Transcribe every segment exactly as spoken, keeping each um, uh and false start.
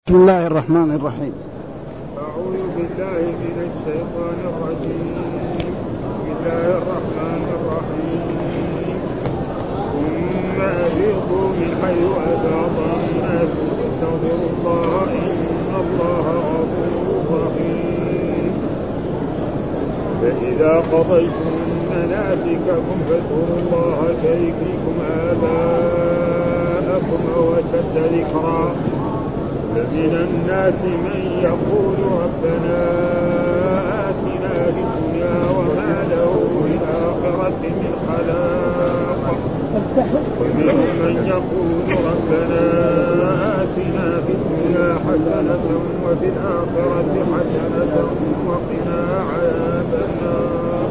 بسم الله الرحمن الرحيم. أعوذ بالله من الشيطان الرجيم. بسم الله الرحمن الرحيم. ثم أفيضوا من حيث أفاض الناس واستغفروا الله إن الله غفور رحيم. فإذا قضيتم مناسككم فاذكروا الله كذكركم آباءكم أو أشد ذكرا. فمن الناس من يقول ربنا آتنا في الدنيا وما له في الآخرة من خلاق. ومنهم من يقول ربنا آتنا في الدنيا حسنة وفي الآخرة حسنة وقنا عذاب النار.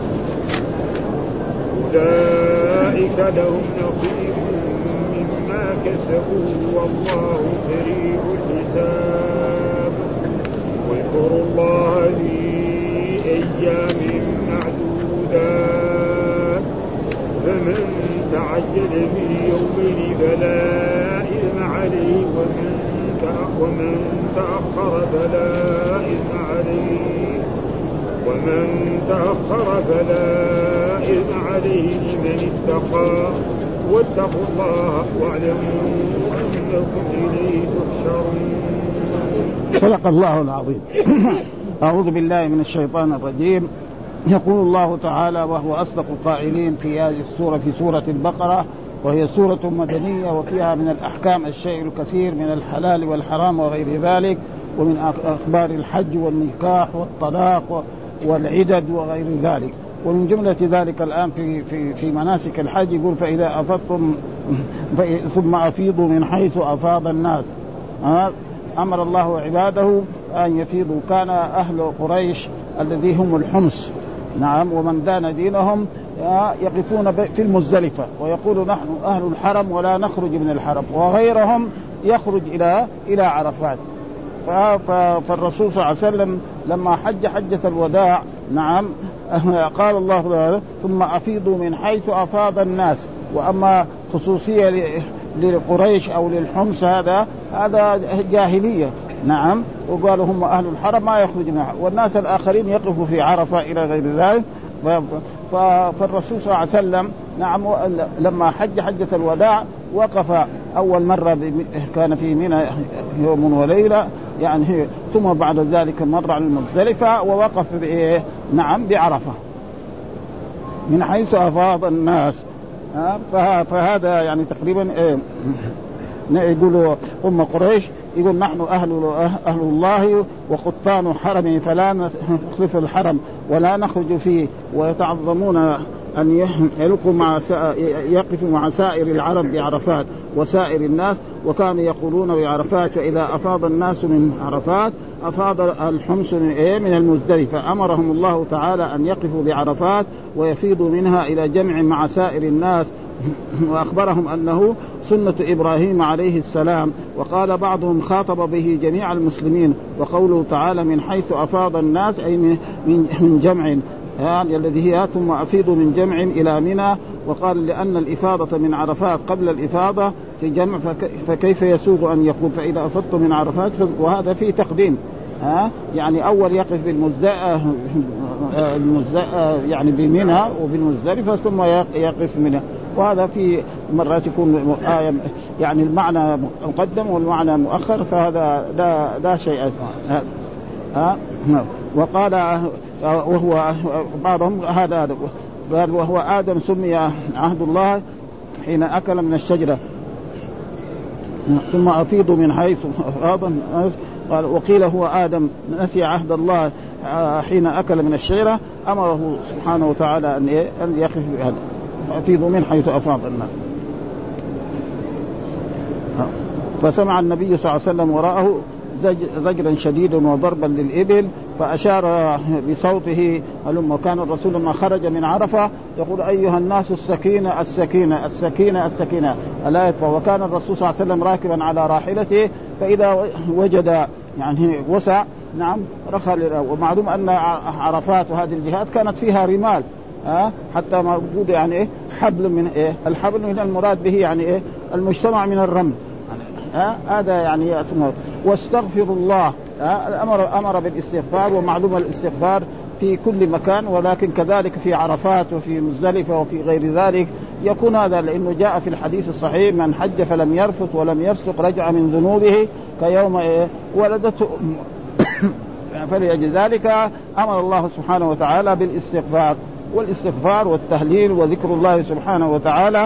أولئك لهم نصيب مما كسبوا والله سريع الحساب. واذكروا الله في أيام معدودات فمن تعجل في يومين فلا إثم عليه ومن ومن تأخر فلا إثم عليه ومن تأخر فلا إثم عليه لمن اتقى. واتقوا الله واعلموا أنكم إليه تحشرون. صدق الله العظيم. أعوذ بالله من الشيطان الرجيم. يقول الله تعالى وهو أصدق القائلين في هذه السورة في سورة البقرة، وهي سورة مدنية وفيها من الأحكام الشيء الكثير من الحلال والحرام وغير ذلك، ومن أخبار الحج والنكاح والطلاق والعدد وغير ذلك. ومن جملة ذلك الآن في في في مناسك الحج يقول فإذا أفضتم ثم أفيضوا من حيث أفاض الناس. أمر الله عباده أن يفيضوا. كان أهل قريش الذي هم الحمص نعم ومن دان دينهم يقفون في المزدلفة ويقولوا نحن أهل الحرم ولا نخرج من الحرم، وغيرهم يخرج إلى إلى عرفات. فالرسول صلى الله عليه وسلم لما حج حجة الوداع نعم قال الله ثم أفيضوا من حيث أفاض الناس. وأما خصوصية لقريش أو للحمص هذا هذا جاهلية نعم، وقالوا هم أهل الحرم ما يخرجون، والناس الآخرين يقفوا في عرفة إلى غير ذلك. فالرسول صلى الله عليه وسلم نعم لما حج حجة الوداع وقف أول مرة كان في منى يوم وليلة يعني، ثم بعد ذلك مر على المزدلفة ووقف بإيه نعم بعرفة من حيث أفاض الناس. فهذا يعني تقريبا إيه يقولوا أم قريش يقول نحن أهل, أهل الله وقطان حرمه فلا نخلف الحرم ولا نخرج فيه، ويتعظمون أن يلقوا مع يقفوا مع سائر العرب بعرفات وسائر الناس. وكانوا يقولون بعرفات فإذا أفاض الناس من عرفات أفاض الحمص من المزدلفة. أمرهم الله تعالى أن يقفوا بعرفات ويفيضوا منها إلى جمع مع سائر الناس، وأخبرهم أنه سنة إبراهيم عليه السلام. وقال بعضهم خاطب به جميع المسلمين. وقوله تعالى من حيث أفاض الناس أي من جمع يعني الذي هي ثم أفيضوا من جمع إلى منى. وقال لأن الإفاضة من عرفات قبل الإفاضة في جمع فكيف يسوغ أن يقول فإذا أفضت من عرفات، وهذا فيه تقديم ها يعني أول يقف بالمزدلفة يعني بمنى وبالمزدلفة ثم يقف منى، وهذا في مرات يكون آية يعني المعنى مقدم والمعنى مؤخر، فهذا لا لا شيء ها ها. وقال وهو بعضهم هذا قال وهو آدم سمي عهد الله حين أكل من الشجرة ثم أفيضوا من حيث أفاض الناس. قال وقيل هو آدم نسي عهد الله حين أكل من الشجرة، أمره سبحانه وتعالى أن أن يقف بهذا أفيضوا من حيث أفاض الناس. فسمع النبي صلى الله عليه وسلم وراءه زجرا شديدا وضربا للإبل فأشار بصوته هلم. وكان الرسول لما خرج من عرفة يقول أيها الناس السكينة السكينة السكينة السكينة ألا يطفى. وكان الرسول صلى الله عليه وسلم راكبا على راحلته فإذا وجد يعني وسع نعم رخى. ومعلوم أن عرفات وهذه الجهات كانت فيها رمال ها حتى موجود يعني إيه حبل من إيه الحبل من المراد به يعني إيه المجتمع من الرمل ها هذا يعني اسمه واستغفروا الله. أمر أمر بالاستغفار، ومعلوم الاستغفار في كل مكان، ولكن كذلك في عرفات وفي مزدلفة وفي غير ذلك يكون هذا، لأنه جاء في الحديث الصحيح: من حج فلم يرفث ولم يفسق رجع من ذنوبه كيوم ولدته فلأجل ذلك أمر الله سبحانه وتعالى بالاستغفار، والاستغفار والتهليل وذكر الله سبحانه وتعالى.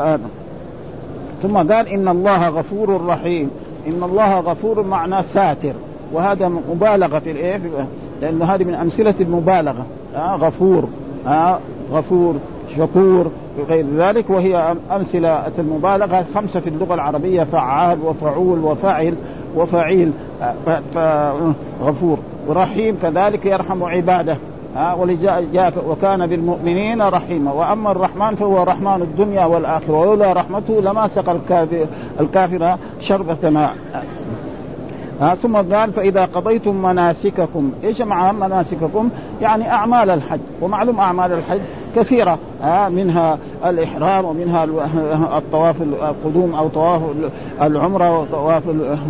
ثم قال: إن الله غفور رحيم. إن الله غفور معناه ساتر، وهذا مبالغة في الإيه، لأنه هذه من أمثلة المبالغة. آه غفور، آه غفور، شكور وغير ذلك، وهي أمثلة المبالغة خمسة في اللغة العربية: فعال وفعول وفاعل وفعيل. آه غفور. ورحيم كذلك يرحم عباده، آه ولجاء وكان بالمؤمنين رحيما. وأما الرحمن فهو رحمن الدنيا والآخرة، ولولا رحمته لما سقى الكافر, الكافر شربة ماء. آه ثم قال: فإذا قضيتم مناسككم. إيش معنى مناسككم؟ يعني أعمال الحج. ومعلوم أعمال الحج كثيرة، آه منها الإحرام، ومنها الطواف القدوم أو طواف العمرة، وطواف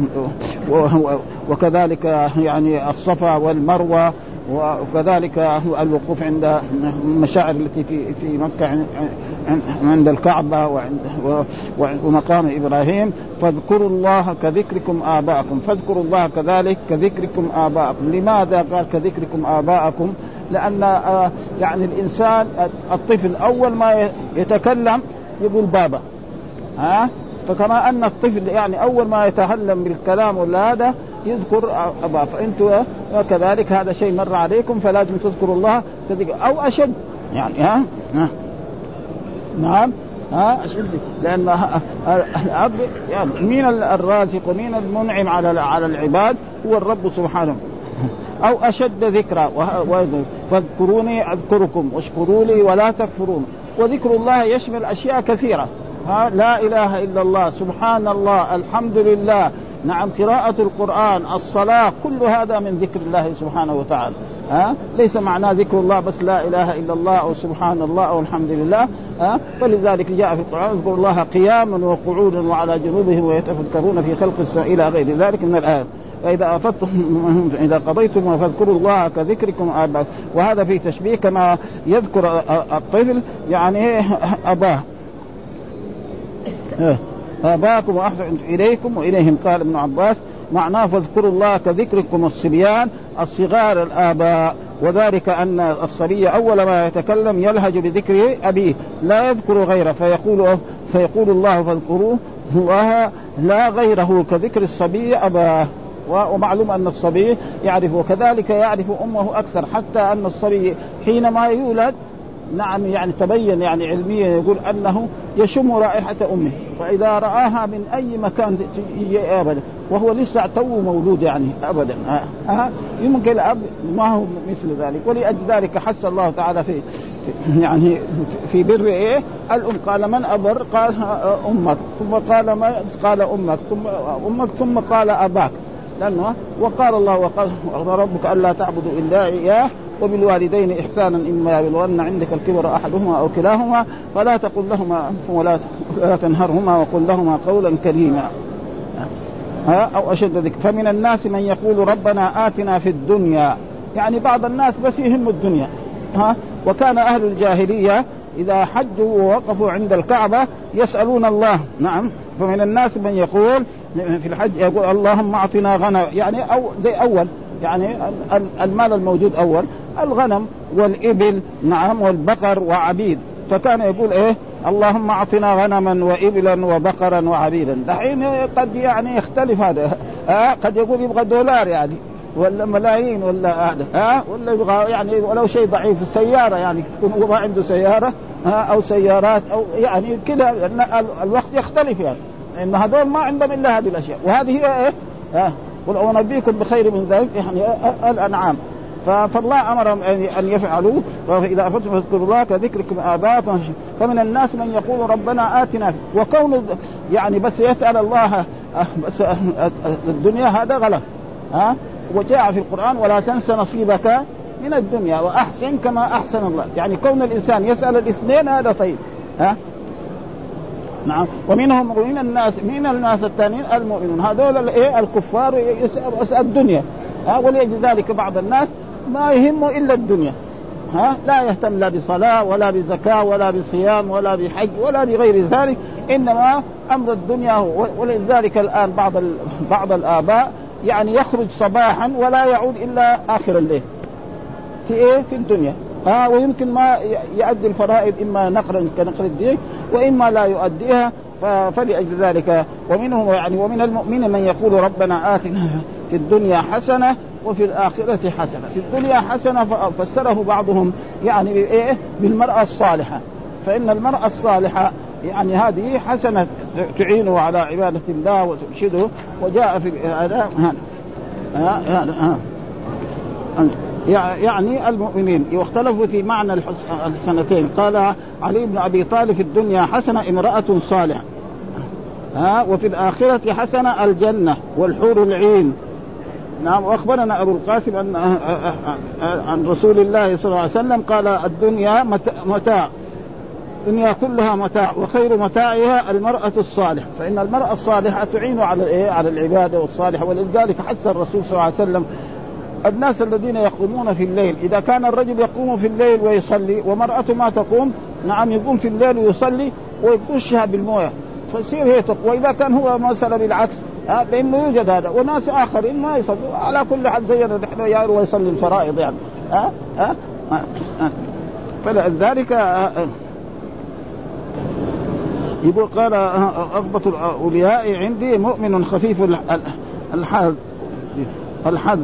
وكذلك يعني الصفا والمروة، وكذلك الوقوف عند المشاعر التي في في مكة عند الكعبة وعند ومقام إبراهيم. فاذكروا الله كذكركم آباءكم. فاذكروا الله كذلك كذكركم آباءكم. لماذا قال كذكركم آباءكم؟ لأن يعني الإنسان الطفل أول ما يتكلم يقول بابا، ها، فكما أن الطفل يعني أول ما يتعلم بالكلام ولا هذا يذكر أبا، فأنتوا كذلك هذا شيء مر عليكم فلازم تذكروا الله كذلك أو أشد يعني. ها, ها. نعم، ها أشد، لأن الأب يعني مين الرازق ومين المنعم على على العباد؟ هو الرب سبحانه. أو أشد ذكرى، فاذكروني أذكركم واشكروا لي ولا تكفرون. وذكر الله يشمل أشياء كثيرة، ها، لا إله إلا الله، سبحان الله، الحمد لله، نعم، قراءة القرآن، الصلاة، كل هذا من ذكر الله سبحانه وتعالى. ها، ليس معناه ذكر الله بس لا إله إلا الله أو سبحان الله أو الحمد لله. ها، فلذلك جاء في القرآن: اذكروا الله قياما وقعودا وعلى جنوبهم ويتفكرون في خلق السماء إلى غير ذلك من الآيات. فإذا أفضتم إذا قضيتم فاذكروا الله كذكركم آباءكم. وهذا في تشبيه كما يذكر الطفل يعني أباه، آباءكم وأحسن إليكم وإليهم. قال ابن عباس: معناه فاذكروا الله كذكركم الصبيان الصغار الآباء. وذلك أن الصبي أول ما يتكلم يلهج بذكر أبيه، لا يذكر غيره، فيقول فيقول الله: فاذكروه الله لا غيره كذكر الصبي أباه. ومعلوم أن الصبي يعرف، وكذلك يعرف أمه أكثر، حتى أن الصبي حينما يولد، نعم، يعني تبين يعني علميا يقول أنه يشم رائحة أمه، فإذا رآها من أي مكان يجي أبدا، وهو لسه تو مولود يعني أبدا. ها، يمكن الأب ما هو مثل ذلك. ولأجل ذلك حث الله تعالى في يعني في بر إيه الأم. قال: من أبر؟ قال: أمك. ثم قال: ما قال أمك، ثم أمك، ثم قال أباك. لأنه وقال الله: وقال ربك ألا تعبدوا إلا إياه وبالوالدين إحسانا إما يبلغن عندك الكبر أحدهما أو كلاهما فلا تقل لهما ولا تنهرهما وقل لهما قولا كريما. أو أشد ذكر. فمن الناس من يقول ربنا آتنا في الدنيا، يعني بعض الناس بس يهم الدنيا. ها، وكان أهل الجاهلية إذا حجوا ووقفوا عند الكعبة يسألون الله. نعم، فمن الناس من يقول في الحج يقول: اللهم أعطنا غنم، يعني أو زي أول يعني المال الموجود أول الغنم والإبل، نعم، والبقر وعبيد. فكان يقول إيه: اللهم أعطنا غنما وإبلا وبقرا وعبيدا. دحين قد يعني يختلف هذا، آه قد يقول يبغى دولار يعني ولا ملايين ولا هذا، آه ولا يبغى يعني ولو شيء ضعيف، السيارة يعني يكون هو عنده سيارة آه أو سيارات أو يعني كذا. الوقت يختلف يعني، إن هذول ما عندهم إلا هذه الأشياء، وهذه هي إيه آه ولو نبيكم بخير من ذلك يعني آه الأنعام. فالله أمرهم أن يفعلوا. وإذا أفضتم فاذكروا الله كذكركم آباءكم. فمن الناس من يقول ربنا آتنا، وكون يعني بس يسأل الله بس الدنيا هذا غلط. ها، وجاء في القرآن: ولا تنس نصيبك من الدنيا وأحسن كما أحسن الله. يعني كون الإنسان يسأل الاثنين هذا طيب. ها، نعم. ومنهم ومن الناس من الناس الثانيين المؤمنون، هذول الايه الكفار يسأل الدنيا، ها ولأجل ذلك بعض الناس ما يهمه إلا الدنيا، ها لا يهتم لا بصلاة ولا بزكاة ولا بصيام ولا بحج ولا بغير ذلك، إنما أمر الدنيا هو. ولذلك الآن بعض بعض الآباء يعني يخرج صباحا ولا يعود إلا آخر الليل في إيه في الدنيا، ها ويمكن ما يؤدي الفرائض إما نقرا كنقر الدين وإما لا يؤديها. فلأجل ذلك ومنهم يعني ومن المؤمنين من يقول ربنا آتنا في الدنيا حسنة وفي الآخرة حسنة. في الدنيا حسنة فسره بعضهم يعني بإيه بالمرأة الصالحة، فإن المرأة الصالحة يعني هذه حسنة تعينه على عبادة الله وترشده. وجاء في هذا يعني المؤمنين واختلفوا في معنى الحسنتين. قال علي بن أبي طالب في الدنيا حسنة امرأة صالحة، ها وفي الآخرة حسنة الجنة والحور العين. نعم. وأخبرنا أبو القاسم أن عن رسول الله صلى الله عليه وسلم قال الدنيا متاع، الدنيا كلها متاع وخير متاعها المرأة الصالحة، فإن المرأة الصالحة تعين على إيه على العبادة والصالحة. ولذلك حث الرسول صلى الله عليه وسلم الناس الذين يقومون في الليل، إذا كان الرجل يقوم في الليل ويصلي ومرأته ما تقوم، نعم يقوم في الليل ويصلي ويقشها بالمويه فيصير هي تقوى. وإذا كان هو مسألة بالعكس ها لأنه يوجد هذا وناس آخرين ما يصلوا على كل حد زينا نحن يارو ويصلي الفرائض يعني ها ها فلذلك يقول قال أغبط الأولياء عندي مؤمن خفيف الحظ الحظ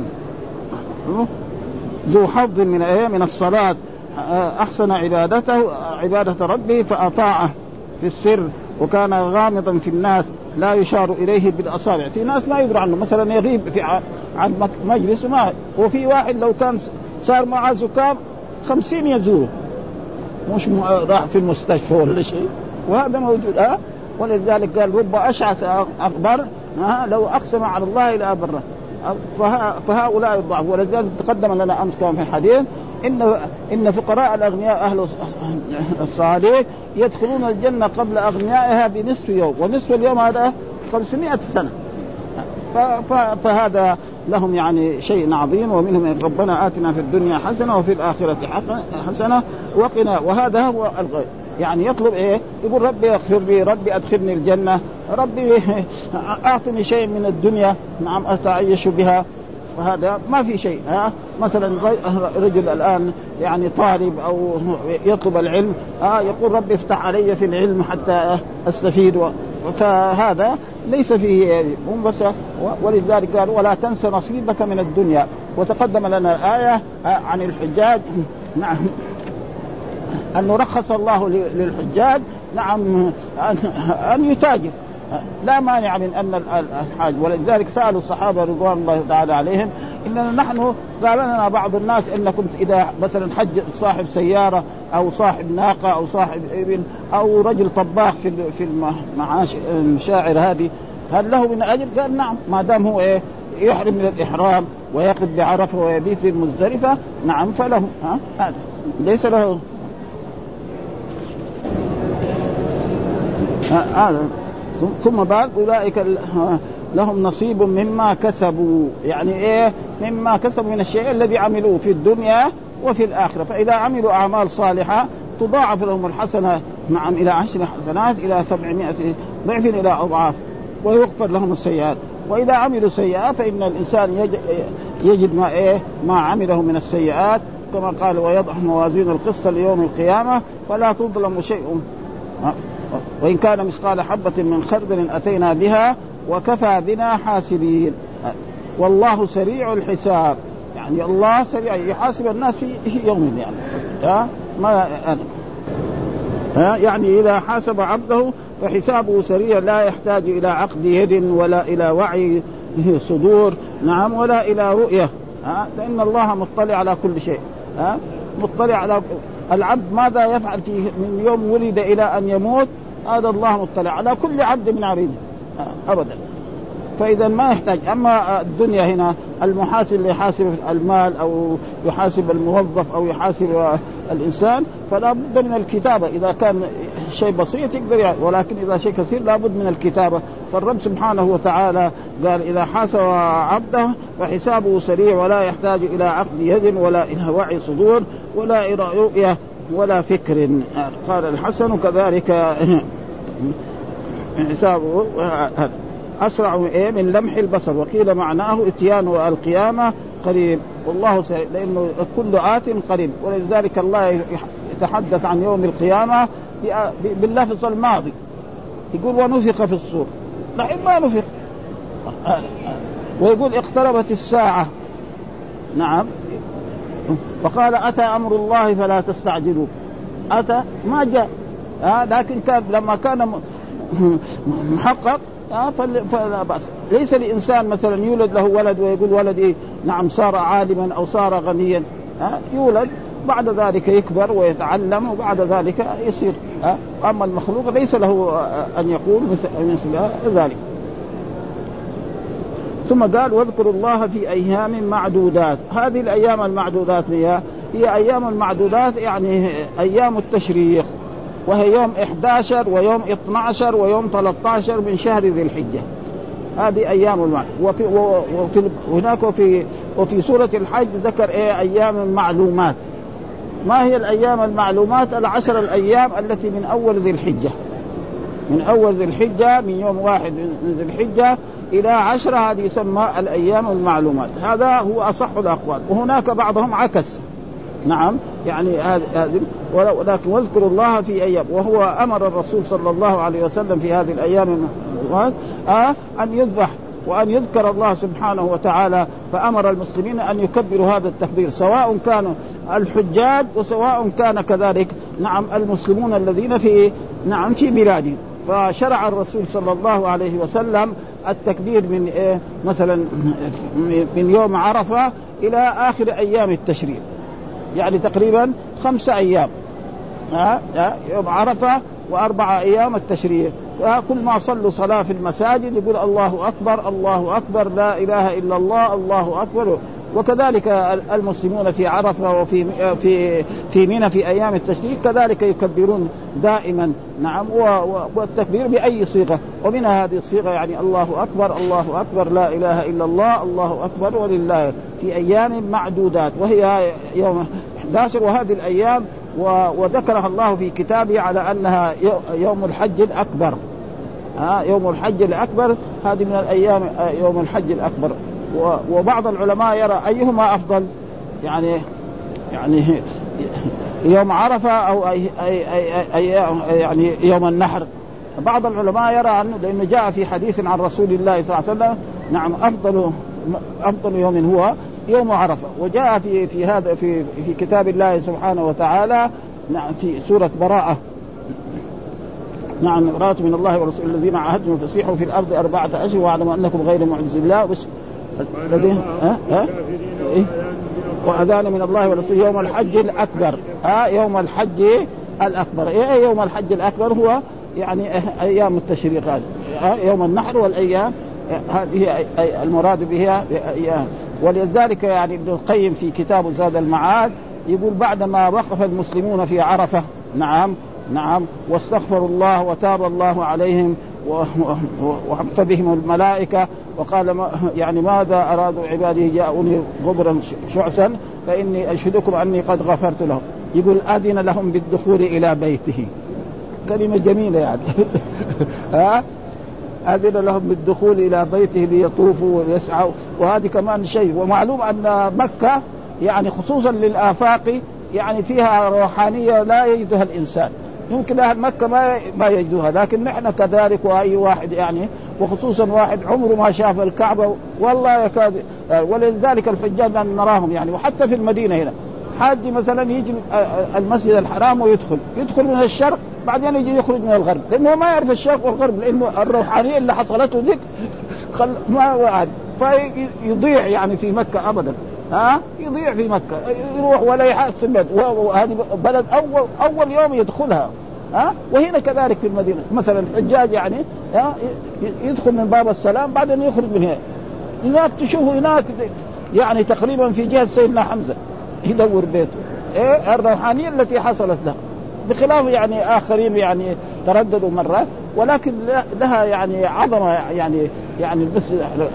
ذو حظ من ايه من الصلاة، احسن عبادته عبادة ربه فاطاعه في السر وكان غامضا في الناس لا يشار اليه بالاصابع. في ناس ما يدري عنه مثلا يغيب في عن مجلس ما، وفي واحد لو كان صار معه زكام خمسين يزوره مش راح في المستشفى ولا شيء، وهذا موجود. ها ولذلك قال رب اشعث اغبر ها لو اقسم على الله لا بره. فهؤلاء الضعف. ولذلك تقدم لنا أمس كان في الحديث إن إن فقراء الأغنياء أهل الصالح يدخلون الجنة قبل أغنيائها بنصف يوم، ونصف اليوم هذا خمسمائة سنة. فهذا لهم يعني شيء عظيم. ومنهم ربنا آتنا في الدنيا حسنة وفي الآخرة حسنة وقنا. وهذا هو الغير يعني يطلب إيه يقول ربي اغفر لي، ربي أدخلني الجنة، ربي أعطني شيء من الدنيا نعم أتعيش بها. فهذا ما في شيء. ها مثلا رجل الآن يعني طالب أو يطلب العلم ها يقول ربي افتح علي في العلم حتى أستفيد، فهذا ليس فيه بس. ولذلك قال ولا تنس نصيبك من الدنيا. وتقدم لنا الآية عن الحجاج نعم أن رخص الله للحجاج نعم أن يتاجر، لا مانع من أن الحاج. ولذلك سألوا الصحابة رضوان الله تعالى عليهم إننا نحن قال لنا بعض الناس إنكم إذا مثلا حج صاحب سيارة أو صاحب ناقة أو صاحب ابن أو رجل طباخ في في المعاش المشاعر هذه هل له من أجر؟ قال نعم ما دام هو إيه يحرم من الإحرام ويقف بعرفة ويبيت في المزدلفة نعم فله ها هذا ليس له هذا. ثم بعد أولئك لهم نصيب مما كسبوا، يعني إيه مما كسبوا من الشيء الذي عملوه في الدنيا وفي الآخرة. فإذا عملوا أعمال صالحة تضاعف لهم الحسنة نعم إلى عشر حسنات إلى سبعمائة ضعف إلى أضعاف ويغفر لهم السيئات. وإذا عملوا سيئات فإن الإنسان يجد ما إيه ما عمله من السيئات كما قال ويضع موازين القسط ليوم القيامة فلا تظلم شيء وإن كان مثقال حبة من خردل أتينا بها وكفى بنا حاسبين. والله سريع الحساب، يعني الله سريع يحاسب الناس في يوم يعني ها ما ها يعني إذا حاسب عبده فحسابه سريع لا يحتاج إلى عقد يد ولا إلى وعي صدور نعم ولا إلى رؤية ها لأن الله مطلع على كل شيء ها مطلع على العبد ماذا يفعل فيه من يوم ولد إلى أن يموت، هذا الله مطلع على كل عبد من عبيده أبدا. فإذا ما يحتاج. أما الدنيا هنا المحاسب اللي يحاسب المال أو يحاسب الموظف أو يحاسب الإنسان فلا بد من الكتابة. إذا كان شيء بسيط يقدر يعني، ولكن إذا شيء كثير لابد من الكتابة. فالرب سبحانه وتعالى قال إذا حاسب عبده فحسابه سريع ولا يحتاج إلى عقد يد ولا إلى وعي صدور ولا إلى رؤية ولا فكر. قال الحسن كذلك حسابه أسرع من لمح البصر. وقيل معناه اتيان القيامة قريب والله سريع، لأنه كل آت قريب. ولذلك الله يتحدث عن يوم القيامة باللفظ الماضي، يقول ونفخ في الصور، لحين ما نفخ. ويقول اقتربت الساعة، نعم. وقال أتى أمر الله فلا تستعجلوا، أتى ما جاء، آه لكن كان لما كان محقق آه فلا بأس. ليس لإنسان مثلا يولد له ولد ويقول ولد إيه نعم صار عالما أو صار غنيا، آه يولد بعد ذلك يكبر ويتعلم وبعد ذلك يصير، آه أما المخلوق ليس له أن يقول مثل ذلك. ثم قال واذكروا الله في أيام معدودات. هذه الأيام المعدودات هي هي أيام المعدودات يعني أيام التشريق، وهي يوم إحدى عشر ويوم اثني عشر ويوم ثلاثة عشر من شهر ذي الحجة. هذه أيام المعدودات. وفي, وفي هناك وفي, وفي سورة الحج ذكر إيه أيام المعلومات. ما هي الأيام المعلومات؟ العشر الأيام التي من أول ذي الحجة، من أول ذي الحجة من يوم واحد من ذي الحجة إلى عشرة، هذه يسمى الأيام المعلومات. هذا هو أصح الأقوال. وهناك بعضهم عكس، نعم يعني هذه. ولكن واذكروا الله في أيام، وهو أمر الرسول صلى الله عليه وسلم في هذه الأيام آه أن يذبح وأن يذكر الله سبحانه وتعالى. فأمر المسلمين أن يكبروا هذا التكبير سواء كانوا الحجاج وسواء كان كذلك نعم المسلمون الذين في نعم في بلادهم. فشرع الرسول صلى الله عليه وسلم التكبير من إيه مثلا من يوم عرفة إلى آخر أيام التشريق، يعني تقريبا خمسة أيام، ها يوم عرفة وأربعة أيام التشريق. كل ما صلوا صلاة في المساجد يقول الله أكبر الله أكبر لا إله إلا الله الله أكبر. وكذلك المسلمون في عرفة وفي في في منى في أيام التشريق كذلك يكبرون دائما، نعم. والتكبير بأي صيغة، ومن هذه الصيغة يعني الله أكبر الله أكبر لا إله إلا الله الله أكبر ولله في أيام معدودات، وهي يوم إحدى عشر. وهذه الأيام وذكرها الله في كتابه على أنها يوم الحج الأكبر، ها يوم الحج الأكبر هذه من الأيام يوم الحج الأكبر. وبعض العلماء يرى أيهما أفضل، يعني يعني يوم عرفة أو أي أي أي أي يعني يوم النحر. بعض العلماء يرى أنه لأنه جاء في حديث عن رسول الله صلى الله عليه وسلم نعم أفضل أفضل يوم هو يوم عرفة. وجاء في في هذا في في كتاب الله سبحانه وتعالى نعم في سورة براءة نعم براءة من الله ورسوله الذين عاهدتم فسيحوا في الأرض أربعة أشهر واعلموا أنكم غير معجز الله بس الذين ها ها إيه؟ وأذان من الله ورسوله يوم الحج الأكبر، ها يوم الحج الأكبر. إيه يوم الحج الأكبر هو يعني أيام التشريق هذه يوم النحر والأيام هذه المراد بها أيام. ولذلك يعني ابن القيم في كتاب زاد المعاد يقول بعدما وقف المسلمون في عرفة نعم نعم واستغفروا الله وتاب الله عليهم وحف بهم الملائكة وقال ما يعني ماذا أرادوا عبادي جاءوني غبرا شعثا فإني أشهدكم أني قد غفرت لهم. يقول أذن لهم بالدخول إلى بيته، كلمة جميلة يعني ها أذن لهم بالدخول إلى بيته ليطوفوا ويسعوا. وهذه كمان شيء. ومعلوم أن مكة يعني خصوصا للآفاق يعني فيها روحانية لا يجدها الإنسان، يمكن أهل مكة ما ما يجدوها، لكن نحن كذلك وأي واحد يعني وخصوصا واحد عمره ما شاف الكعبة والله يكاد. ولذلك الحجاج أن نراهم يعني وحتى في المدينة هنا حاج مثلا يجي المسجد الحرام ويدخل يدخل من الشرق بعدين يجي يخرج من الغرب لأنه ما يعرف الشرق والغرب، لأنه الروحانية اللي حصلته ذيك خل ما وعد فيضيع يعني في مكة أبدا، ها يضيع في مكة يروح ولا يحس بلد. وهذه بلد أول أول يوم يدخلها، ها وهنا كذلك في المدينة مثلا الحجاج يعني ها يدخل من باب السلام بعدين يخرج من هنا. هناك تشوفوا هناك يعني تقريبا في جهة سيدنا حمزة يدور بيته، إيه الروحانية التي حصلت له بخلاف يعني آخرين يعني ترددوا مرة، ولكن لها يعني عظمة يعني يعني بس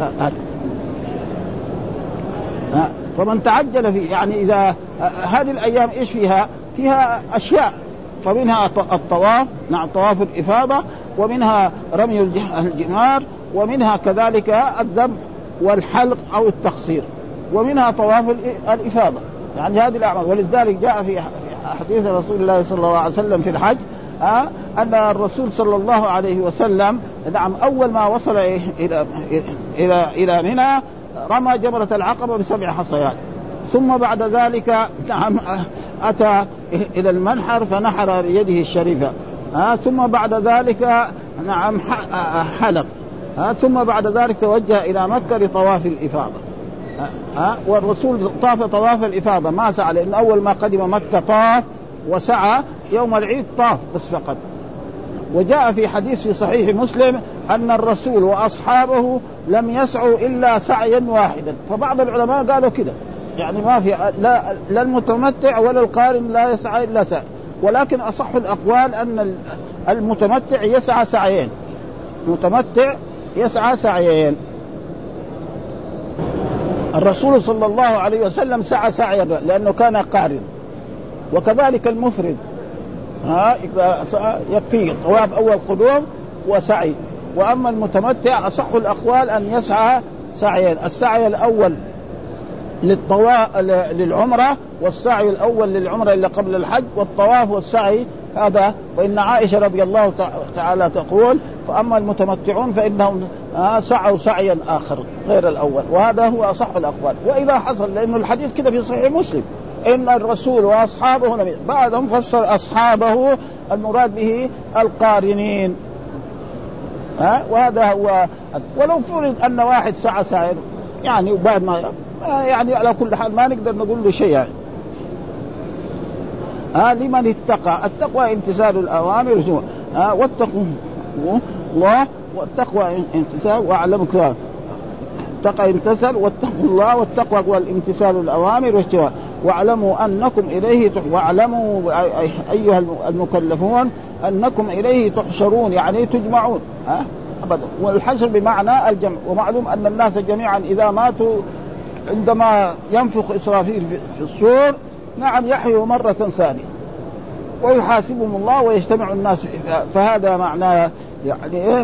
فمن تعجل فيه يعني إذا هذه الأيام إيش فيها؟ فيها أشياء، فمنها الطواف، نعم طواف الإفاضة، ومنها رمي الجمار، ومنها كذلك الذبح والحلق أو التقصير، ومنها طواف الإفاضة. يعني هذه الأعمال. ولذلك جاء في حديث رسول الله صلى الله عليه وسلم في الحج أه أن الرسول صلى الله عليه وسلم نعم أول ما وصل إلى إلى إلى منى رمى جمرة العقبة بسبع حصيات، ثم بعد ذلك نعم أتى إلى المنحر فنحر بيده الشريفة، أه ثم بعد ذلك نعم حلق، أه ثم بعد ذلك توجه إلى مكة لطواف الإفاضة. أه والرسول طاف طواف الإفاضة ما سعى، لأن أول ما قدم مكة طاف وسعى، يوم العيد طاف بس فقط. وجاء في حديث في صحيح مسلم أن الرسول وأصحابه لم يسعوا إلا سعيا واحدا. فبعض العلماء قالوا كده يعني ما في لا, لا المتمتع ولا القارن لا يسعى إلا سعي، ولكن أصح الأقوال أن المتمتع يسعى سعيين، المتمتع يسعى سعيين. الرسول صلى الله عليه وسلم سعى سعيا لأنه كان قارن، وكذلك المفرد ها يكفي طواف أول قدوم وسعي. وأما المتمتع أصح الأقوال أن يسعى سعيين، السعي الأول للطواف للعمرة، والسعي الأول للعمرة إلا قبل الحج، والطواف والسعي هذا. وإن عائشة رضي الله تعالى تقول فأما المتمتعون فإنهم سعوا سعيا آخر غير الأول، وهذا هو أصح الأقوال. وإذا حصل لأن الحديث كده في صحيح مسلم إن الرسول وأصحابه، بعدهم فسر أصحابه المراد به القارنين، ها وهذا هو. ولو فرض أن واحد سعى سعيا يعني وبعد ما يعني على كل حال ما نقدر نقول له شيء يعني. ها لمن اتقى، التقوى امتثال الأوامر، ها واتقوا الله، والتقوى امتثال واعلموا كذا، اتقى امتثل واتقوا الله، والتقوى هو الامتثال الأوامر والجواب، واعلموا أنكم إليه تح... واعلموا أيها المكلفون أنكم إليه تحشرون، يعني تجمعون ها أبدا. والحشر بمعنى الجمع. ومعلوم أن الناس جميعا إذا ماتوا عندما ينفخ إسرافيل في الصور نعم يحيوا مرة ثانية ويحاسبهم الله ويجتمع الناس، فهذا معناه يعني إيه.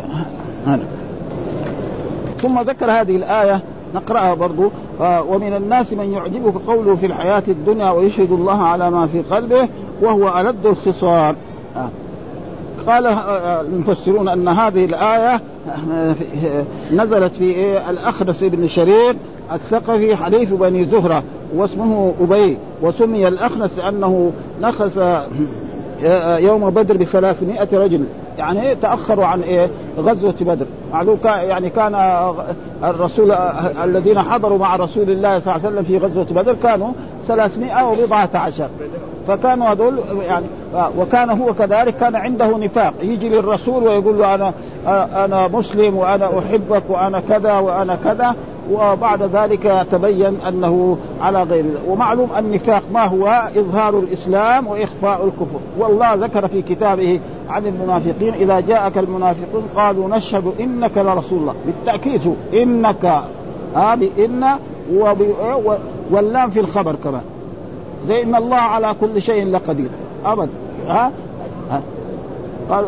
ثم ذكر هذه الآية نقرأها برضو. ومن الناس من يعجبك قوله في الحياة الدنيا ويشهد الله على ما في قلبه وهو ألد الخصام. قال المفسرون أن هذه الآية نزلت في الأخنس بن شرير الثقفي حليف بني زهرة، واسمه أبي، وسمي الأخنس لأنه نخس يوم بدر بثلاثمائة رجل، يعني تأخروا عن إيه غزوة بدر. معلوم يعني كان الرسول الذين حضروا مع رسول الله صلى الله عليه وسلم في غزوة بدر كانوا ثلاثمائة وبضعة عشر، فكانوا هذول يعني. وكان هو كذلك كان عنده نفاق، يجي للرسول ويقول له أنا أنا مسلم وأنا أحبك وأنا كذا وأنا كذا، وبعد ذلك تبين أنه على غير. ومعلوم النفاق ما هو؟ إظهار الإسلام وإخفاء الكفر. والله ذكر في كتابه عن المنافقين إذا جاءك المنافقون قالوا نشهد إنك لرسول الله، بالتأكيد إنك ها بإن واللام في الخبر كمان، زي إن الله على كل شيء لقدير أبدا. ها قالوا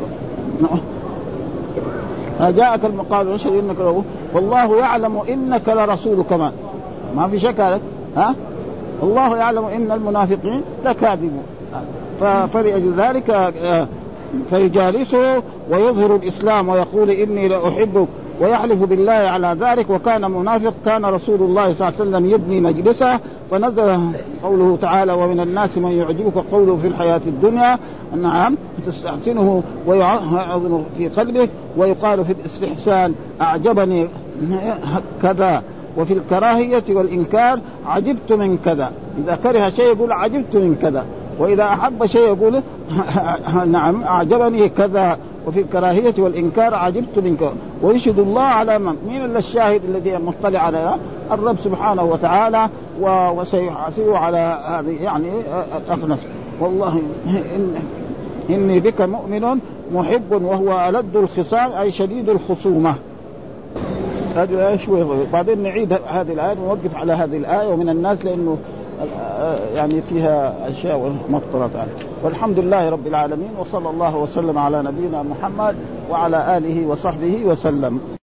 جاءك المقال نشهد إنك له والله يعلم إنك لرسول كمان، ما في شك هذا. ها الله يعلم إن المنافقين لكاذبون. فلأجل ذلك فيجالسه ويظهر الإسلام ويقول إني لأحبك ويحلف بالله على ذلك، وكان منافق. كان رسول الله صلى الله عليه وسلم يبني مجلسه، فنزل قوله تعالى ومن الناس من يعجبك قوله في الحياة الدنيا نعم تستحسنه ويعظم في قلبك، ويقال في الاستحسان أعجبني كذا، وفي الكراهية والإنكار عجبت من كذا. إذا كره شيء يقول عجبت من كذا، وإذا أحب شيء يقول نعم أعجبني كذا، وفي الكراهية والإنكار عجبت منك. ويشهد الله على من من الشاهد الذي مطلع على الرب سبحانه وتعالى، وسيحاسبه على هذه يعني الأخنس. والله إن إني بك مؤمن محب وهو ألد الخصام أي شديد الخصومة. هذه شوي بعدين نعيد هذه الآية ونوقف على هذه الآية ومن الناس لأنه يعني فيها أشياء مطرت عليه. والحمد لله رب العالمين وصلى الله وسلم على نبينا محمد وعلى آله وصحبه وسلم.